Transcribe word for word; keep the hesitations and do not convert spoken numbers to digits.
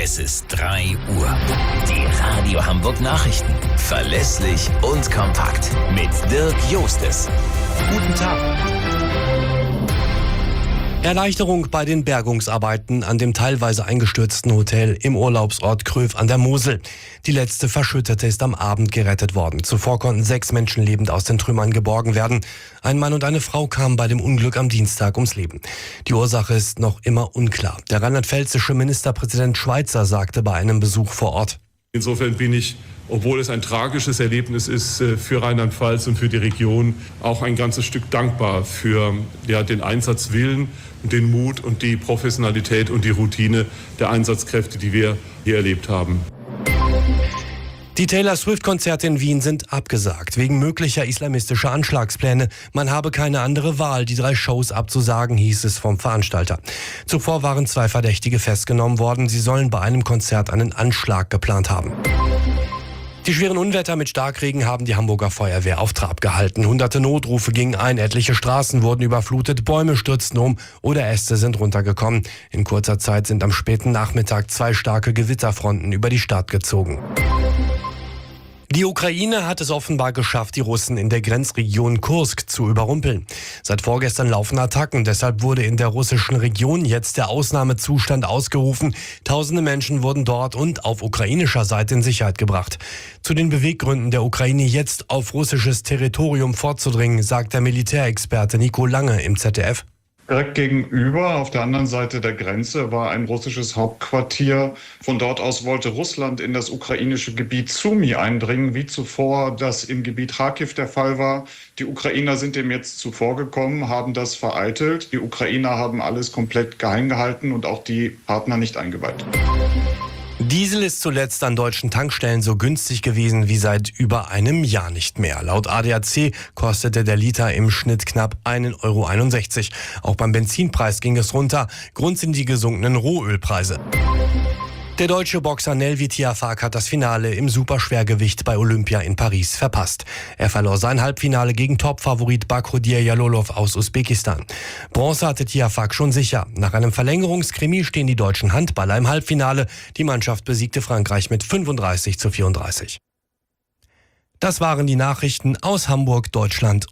Es ist drei Uhr. Die Radio Hamburg Nachrichten. Verlässlich und kompakt. Mit Dirk Jostes. Guten Tag. Erleichterung bei den Bergungsarbeiten an dem teilweise eingestürzten Hotel im Urlaubsort Kröv an der Mosel. Die letzte Verschüttete ist am Abend gerettet worden. Zuvor konnten sechs Menschen lebend aus den Trümmern geborgen werden. Ein Mann und eine Frau kamen bei dem Unglück am Dienstag ums Leben. Die Ursache ist noch immer unklar. Der rheinland-pfälzische Ministerpräsident Schweizer sagte bei einem Besuch vor Ort: Insofern bin ich, obwohl es ein tragisches Erlebnis ist für Rheinland-Pfalz und für die Region, auch ein ganzes Stück dankbar für ja, den Einsatzwillen und den Mut und die Professionalität und die Routine der Einsatzkräfte, die wir hier erlebt haben. Die Taylor Swift-Konzerte in Wien sind abgesagt, wegen möglicher islamistischer Anschlagspläne. Man habe keine andere Wahl, die drei Shows abzusagen, hieß es vom Veranstalter. Zuvor waren zwei Verdächtige festgenommen worden. Sie sollen bei einem Konzert einen Anschlag geplant haben. Die schweren Unwetter mit Starkregen haben die Hamburger Feuerwehr auf Trab gehalten. Hunderte Notrufe gingen ein, etliche Straßen wurden überflutet, Bäume stürzten um oder Äste sind runtergekommen. In kurzer Zeit sind am späten Nachmittag zwei starke Gewitterfronten über die Stadt gezogen. Die Ukraine hat es offenbar geschafft, die Russen in der Grenzregion Kursk zu überrumpeln. Seit vorgestern laufen Attacken, deshalb wurde in der russischen Region jetzt der Ausnahmezustand ausgerufen. Tausende Menschen wurden dort und auf ukrainischer Seite in Sicherheit gebracht. Zu den Beweggründen der Ukraine, jetzt auf russisches Territorium vorzudringen, sagt der Militärexperte Nico Lange im Z D F. Direkt gegenüber, auf der anderen Seite der Grenze, war ein russisches Hauptquartier. Von dort aus wollte Russland in das ukrainische Gebiet Sumy eindringen, wie zuvor das im Gebiet Kharkiv der Fall war. Die Ukrainer sind dem jetzt zuvorgekommen, haben das vereitelt. Die Ukrainer haben alles komplett geheim gehalten und auch die Partner nicht eingeweiht. Diesel ist zuletzt an deutschen Tankstellen so günstig gewesen wie seit über einem Jahr nicht mehr. Laut A D A C kostete der Liter im Schnitt knapp ein Euro einundsechzig. Auch beim Benzinpreis ging es runter. Grund sind die gesunkenen Rohölpreise. Der deutsche Boxer Nelvi Tiafak hat das Finale im Superschwergewicht bei Olympia in Paris verpasst. Er verlor sein Halbfinale gegen Topfavorit Bakhrodir Jalolov aus Usbekistan. Bronze hatte Tiafak schon sicher. Nach einem Verlängerungskrimi stehen die deutschen Handballer im Halbfinale. Die Mannschaft besiegte Frankreich mit fünfunddreißig zu vierunddreißig. Das waren die Nachrichten aus Hamburg, Deutschland